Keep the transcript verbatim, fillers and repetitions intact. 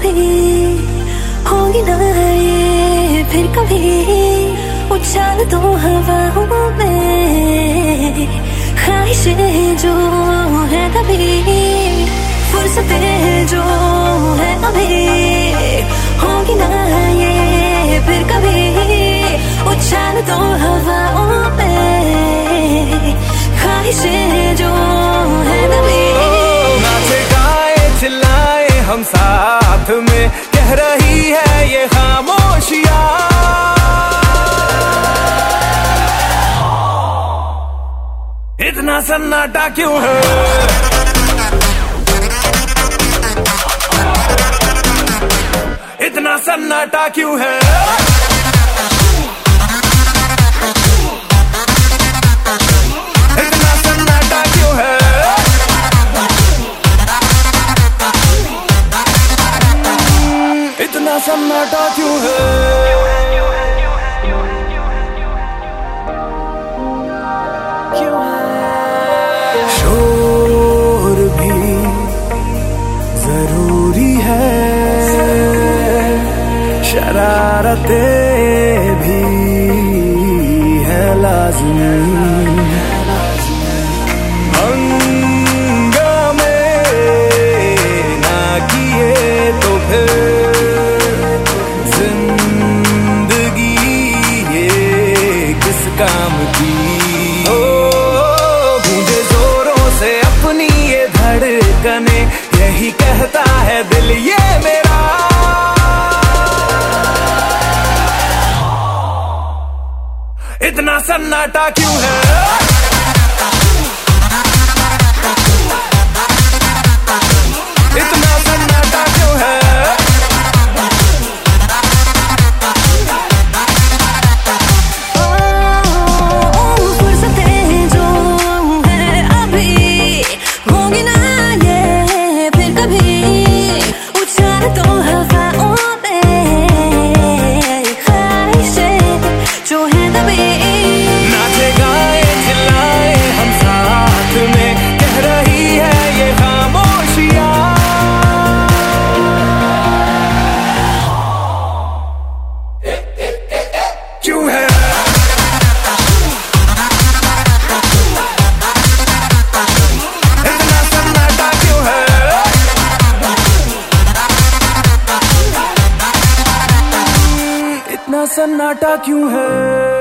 भी होगी ना ये फिर कभी, उछाल दो हवाओं में ख्वाहिशें जो है कभी, फुर्सतें जो है अभी होगी ना ये फिर कभी, उछाल दो हवाओं में ख्वाहिशें जो है कभी। नाचे गाए चिल्लाए हम साथ में, कह रही है ये खामोशियां, इतना सन्नाटा क्यों है, इतना सन्नाटा क्यों है, इतना सन्नाटा क्यों है, इतना सन्नाटा क्यों है। शोर भी जरूरी है, शरारतें भी है लाज़मी, हंगामे ना किए तो फिर जिंदगी ये किस काम की। धड़कने यही कहता है दिल ये मेरा, इतना सन्नाटा क्यों है, इतना सन्नाटा क्यों है, सन्नाटा क्यों है।